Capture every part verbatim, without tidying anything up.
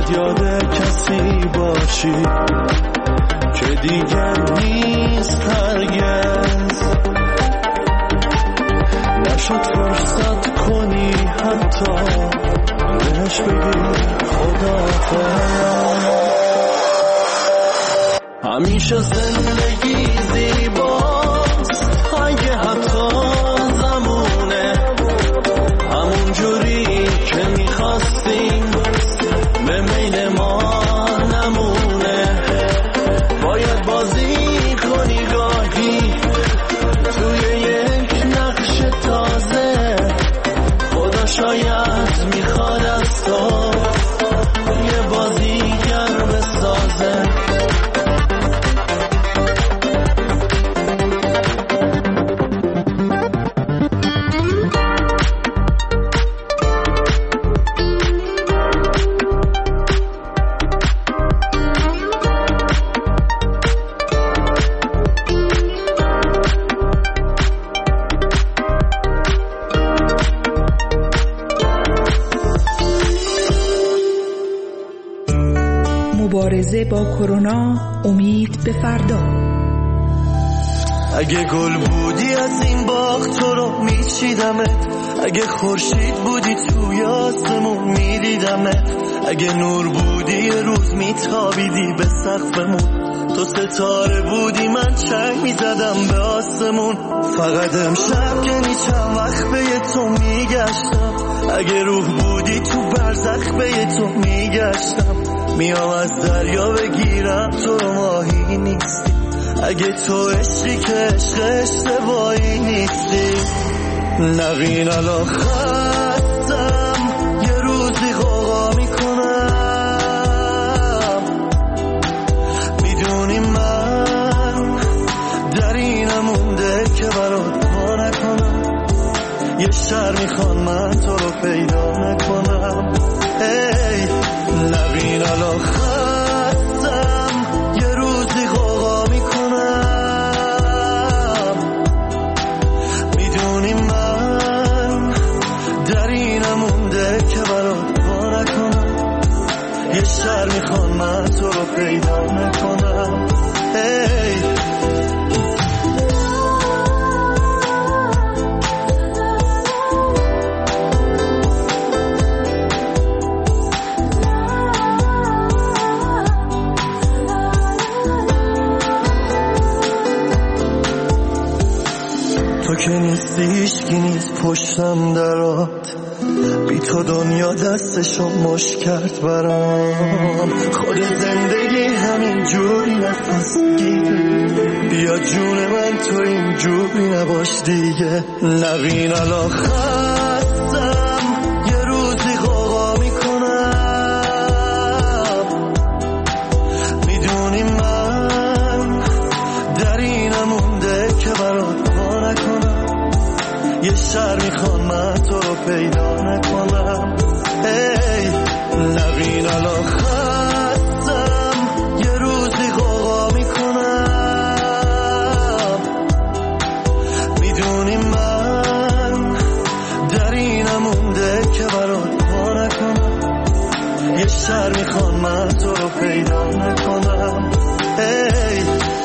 شاید یاد کسی باشی که دیگر نیست هرگز، نشد فرصت کنی حتی بهش بگی خداحافظ. همیشه زندگی زیباست اگه حتی زمونه همون جوری که میخواستیم به میل ما نمونه. باید بازی کنی گاهی توی یک نقش تازه، خدا شاید میخواد از تو یه بازیگر بسازه. مبارزه با کرونا، امید به فردا. اگه گل بودی از این باغ تو رو میچیدمت، اگه خورشید بودی توی آسمون میدیدمت، اگه نور بودی یه روز میتابیدی به سقفمون، تو ستاره بودی من چنگ میزدم به آسمون. فقط امشب که چند وقت به تو میگشتم، اگه روح بودی تو برزخ به تو میگشتم. میام از دریا بگیرم تو رو ماهی نیستی، اگه تو عشقی که عشق اشتباهی نیستی. نبین الان خستم یه روزی غوغا میکنم، میدونی من در اینم مونده که برات پا نکنم. یه شهر میخوان من تو رو پیدا نکنم. ای نبین الان خستم یه روزی غوغا میکنم، میدونی من در اینم مونده که برات پا نکنم. یه شهر میخوان من تو رو پیدا نکنم. ای تو که نیستی هیچکی نیست پشتم درات، بی تو دنیا دستشو مش کرد برام. خود زندگی همین جوری نفس گیره، بیا جون من تو این جوری نباش دیگه. نبین الان خستم یه روزی غوغا میکنم، میدونی من در اینم مونده که برات پا نکنم. یه شهر میخوان من تو رو پیدا نکنم. ای نبین الان خستم یه روزی غوغا میکنم، میدونی من در اینم مونده که برات پا نکنم. یه شهر میخوان من تو رو پیدا نکنم. ای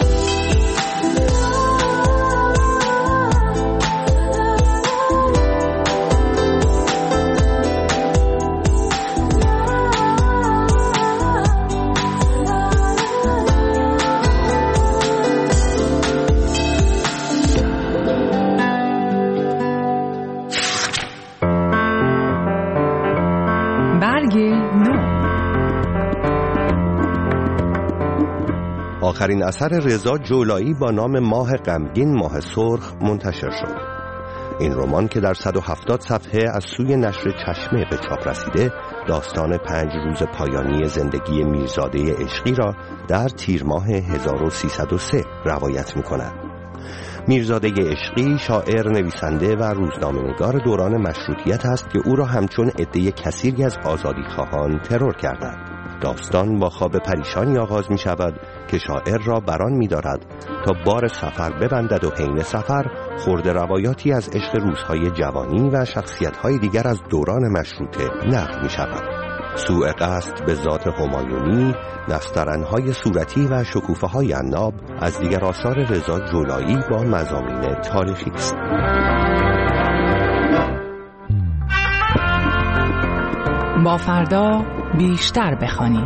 آخرین اثر رضا جولایی با نام ماه غمگین ماه سرخ منتشر شد. این رمان که در صد و هفتاد صفحه از سوی نشر چشمه به چاپ رسیده، داستان پنج روز پایانی زندگی میرزاده عشقی را در تیر ماه هزار و سیصد و سه روایت می‌کند. میرزاده عشقی شاعر، نویسنده و روزنامه‌نگار دوران مشروطیت است که او را همچون عده کثیری از آزادیخواهان ترور کردند. داستان با خواب پریشانی آغاز می شود که شاعر را بران می دارد تا بار سفر ببندد و حین سفر خورده روایاتی از عشق روزهای جوانی و شخصیت‌های دیگر از دوران مشروطه نقل می شود. سوء قصد به ذات همایونی، نسترن‌های صورتی و شکوفه‌های عناب از دیگر آثار رضا جولایی با مضامین تاریخی است. با فردا بیشتر بخوانیم.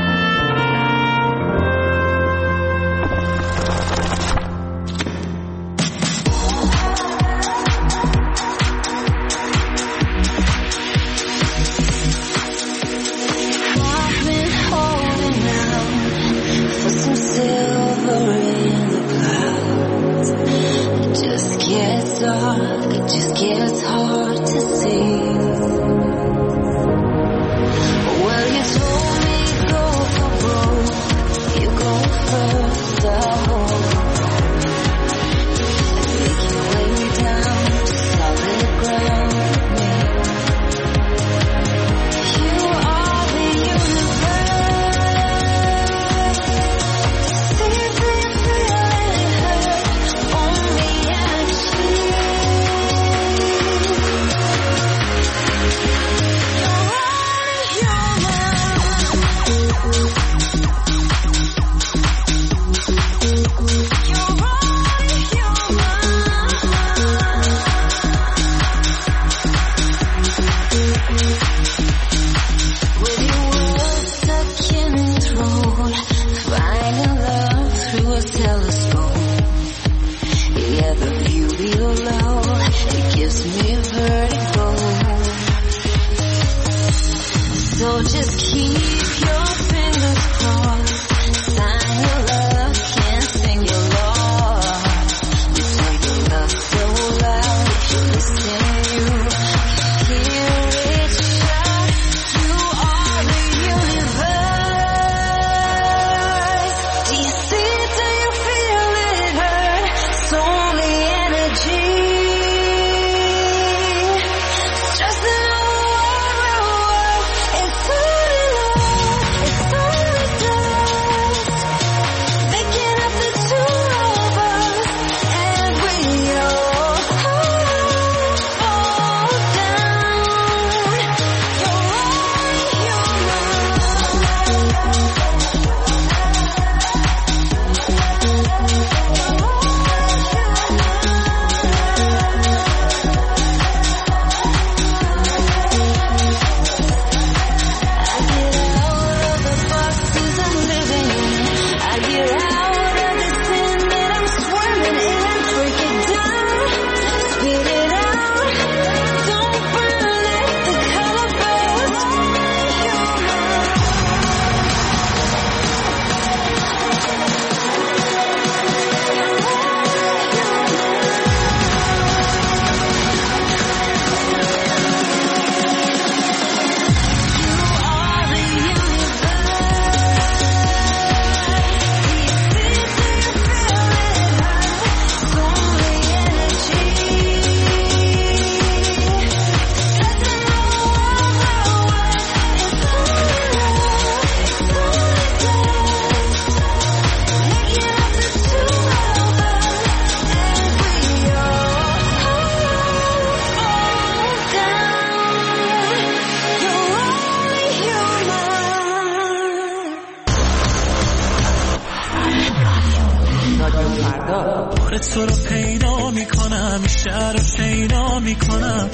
تو رو پیدا میکنم، شهر رو شینا میکنم.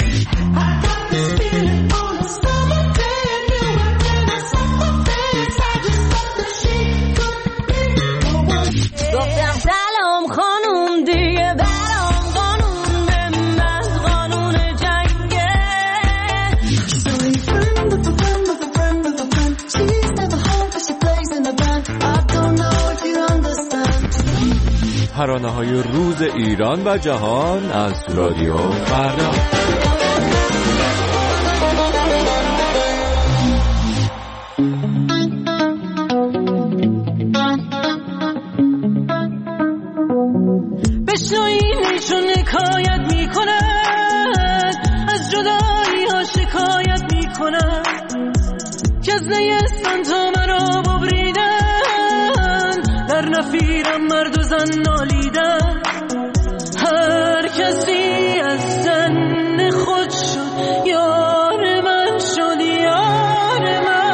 گفتم سلام خانوم دیگه برام قانون به من قانون جنگه. ترانه‌های روز ایران و جهان از رادیو فردا. بشنوینشون حکایت میکنن، از جدایی ها شکایت میکنن، که از نیستان تا مرا ببریدن، در نفیرم مرد و زن نالیدن. هر کسی از زن خود شد، یار من شد، یار من.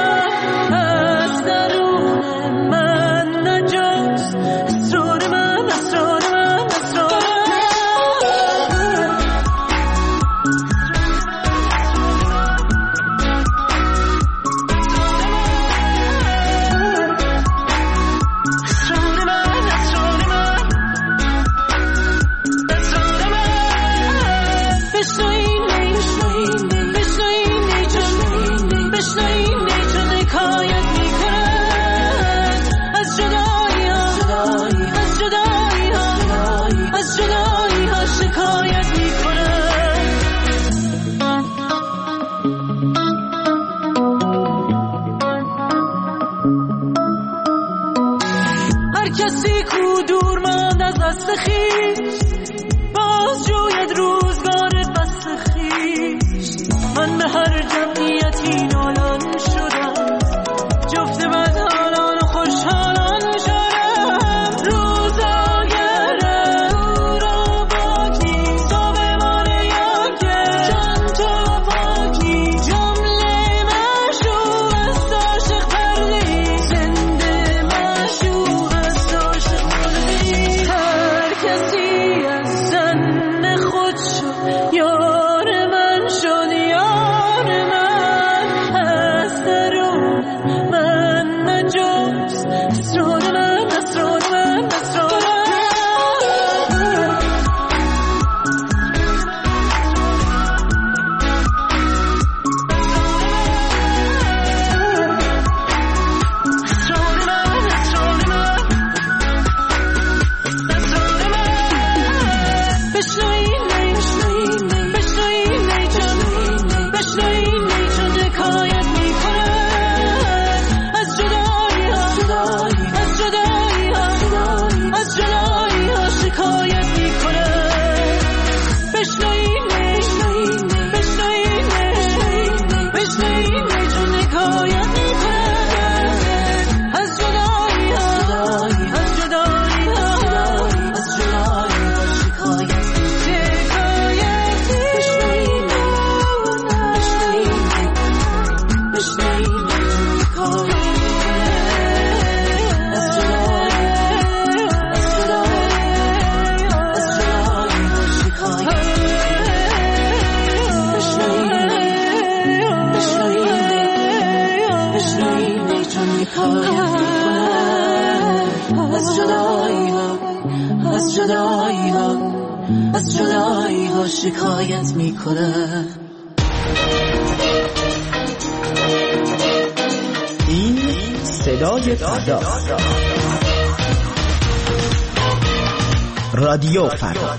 هر کسی کو دور ماند از دست خویش باز جوید روزگار بس خویش. من به هر جمعیتی نالان شدم، جفت بدحالان و خوشحالان شدم. روزاگر او را باکی صبح مانه یا که جان تو پاکی. جمله مشروع است عاشق پردهی، زنده مشروع است عاشق پردهی. هر کسی از زن خود شد یار من شد، یار من از درون من نجاست. اسرار من اسرار من اسرار از جدایی ها شکایت میکنه. این صدای فردا، رادیو فردا.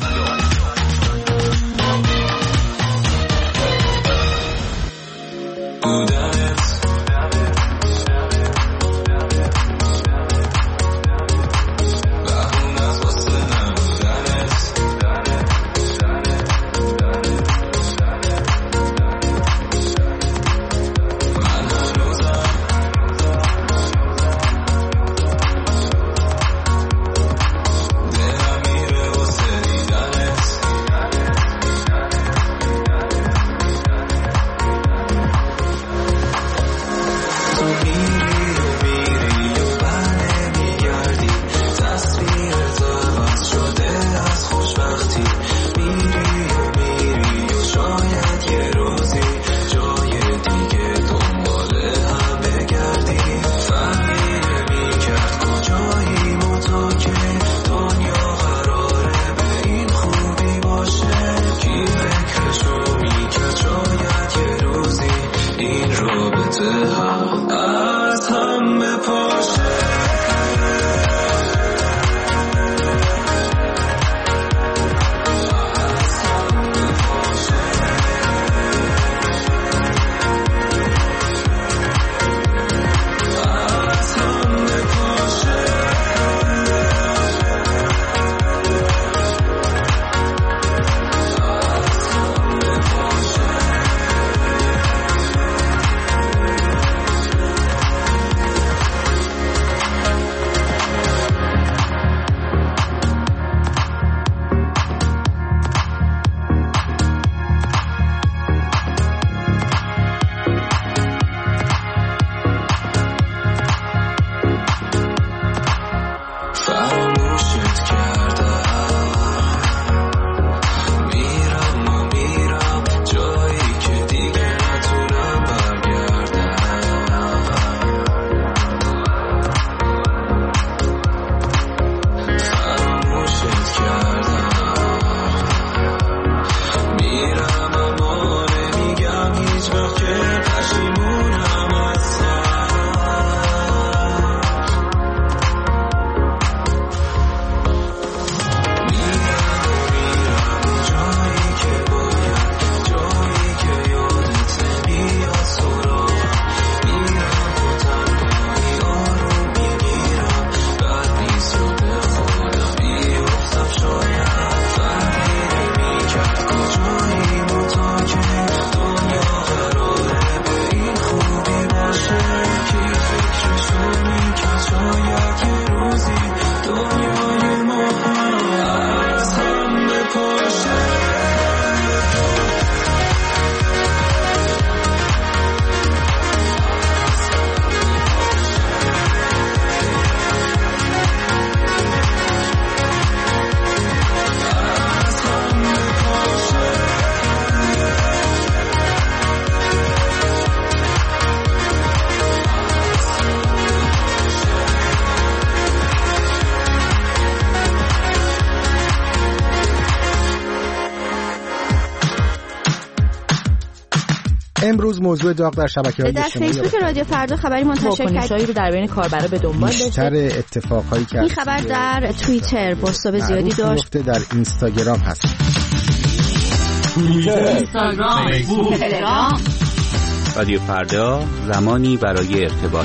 امروز موضوع داغ در شبکه‌های در اجتماعی فیسبوک رادیو فردا خبری منتشر واکنش‌هایی رو در بین کاربرا به دنبال داشته. بیشتر اتفاقایی که این خبر در توییتر بازتاب زیادی داشت. در اینستاگرام هست. توییتر، اینستاگرام، فیسبوک، تلگرام. رادیو فردا، زمانی برای ارتباط.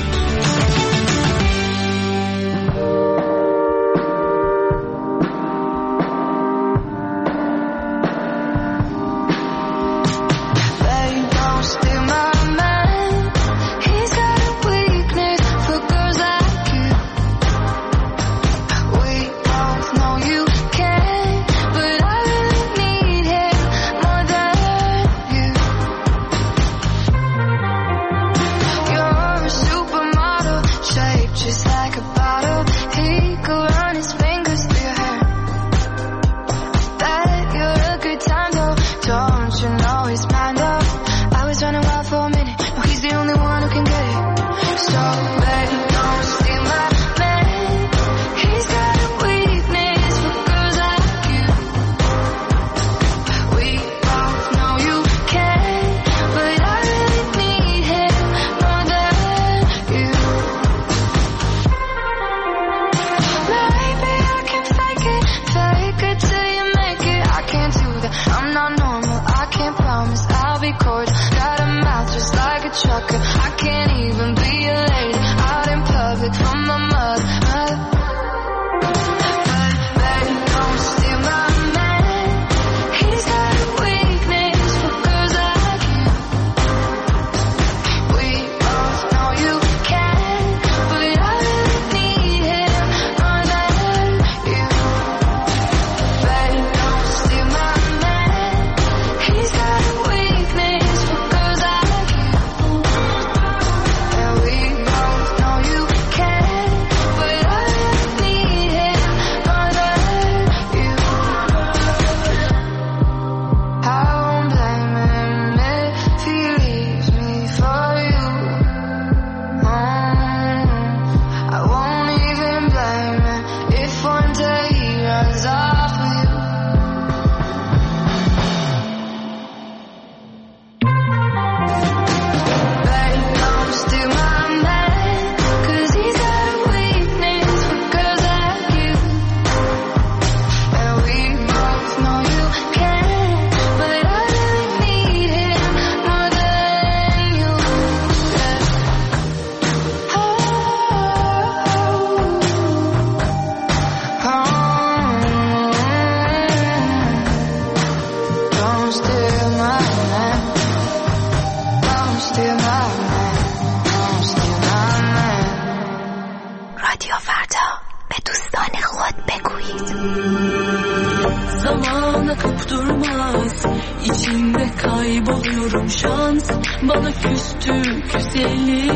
Zamana kaptırmaz, içinde kayboluyorum şans. Bana küstü küseli.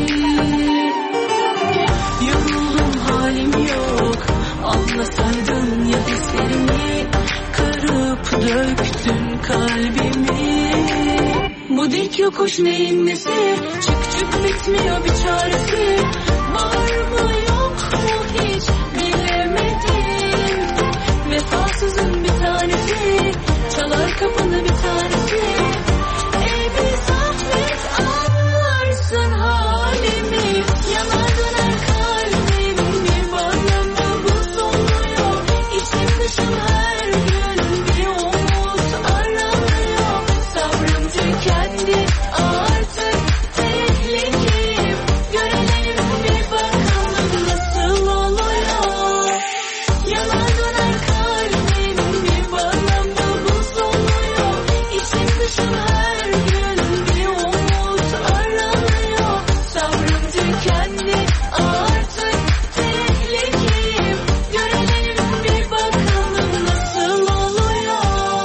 Yoruldum halim yok, anlasaydın ya hislerimi. Kırıp döktün kalbimi. Bu dik yokuş neyin nesi? Çık çık bitmiyor bir çaresi. Var mı yok mu hiç bilemedim. Vefasızın bir tanesi, çalar kapını bir tanesi. Ey bir zahmet anlarsın halimi. Yanar döner kalbim, bir bağlamda buz oluyor. İçim dışım her gün bir umut aranıyor. Sabrım tükendi artık tehlikeyim. Görelim bir bakalım nasıl oluyor. Yanar döner kalbim, bir bağlamda buz oluyor. İçim dışım her gün bir umut aranıyor. Sabrım tükendi artık tehlikeyim. Görelim bir bakalım nasıl oluyor.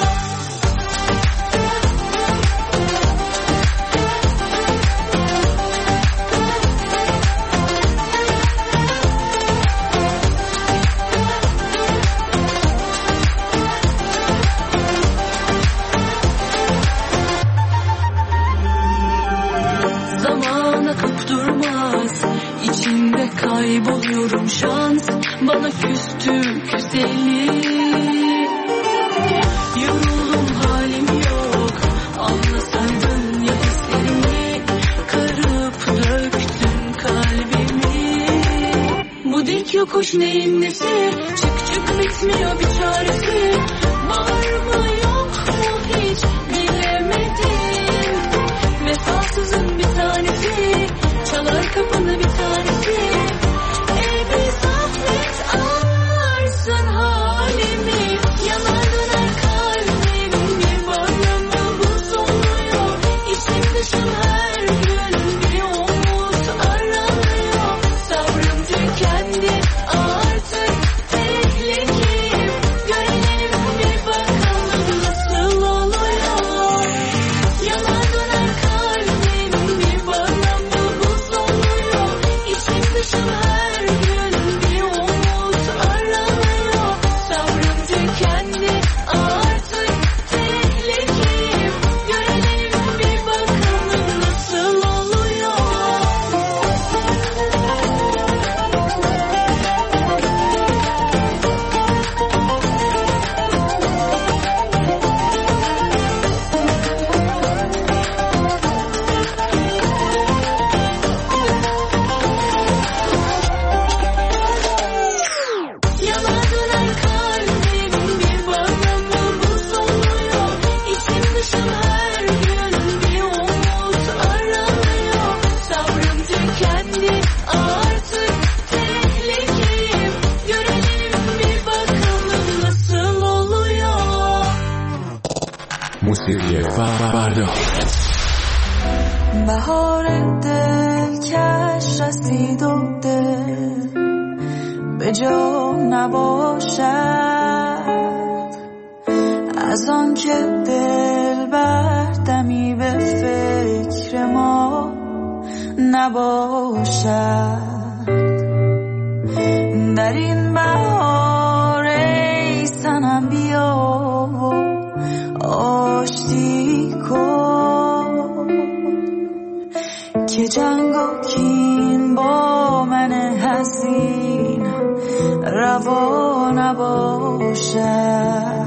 Zamana kaptırmaz, içinde kayboluyorum şans. Bana küstü küseli. Yoruldum halim yok, anlasaydın ya hislerimi. yokuş yokuş neyin nesi, çık çık bitmiyor bir çaresi. Var mı yok mu hiç bilemedim, vefasızın bir tanesi, çalar kapını bir tanesi. Ey bir zahmet anlarsın halimi, yanar döner kalbim, bir bağlamda buz oluyor. İçim dışım her gün bir umut aranıyor. Sabrım tükendi artık tehlikeyim, görelim bir bakalım nasıl oluyor. Yanar döner kalbim, bir bağlamda buz oluyor. İçim dışım her gün bir umut aranıyor. Sabrım tükendi artık tehlikeyim, görelim bir bakalım nasıl oluyor. Yanar döner kalbim, bir bağlamda buz oluyor. İçim dışım her gün bir umut aranıyor. Sabrım tükendi artık tehlikeyim, görelim bir bakalım nasıl oluyor. موسیقی فردا بهار دلکش رسید و دل به جا نباشد، از آن که دل بردمی به فکر ما نباشد. در این بهار ای صنم بیا و آشتی کن، که جنگ و کین با من حزین روا نباشد.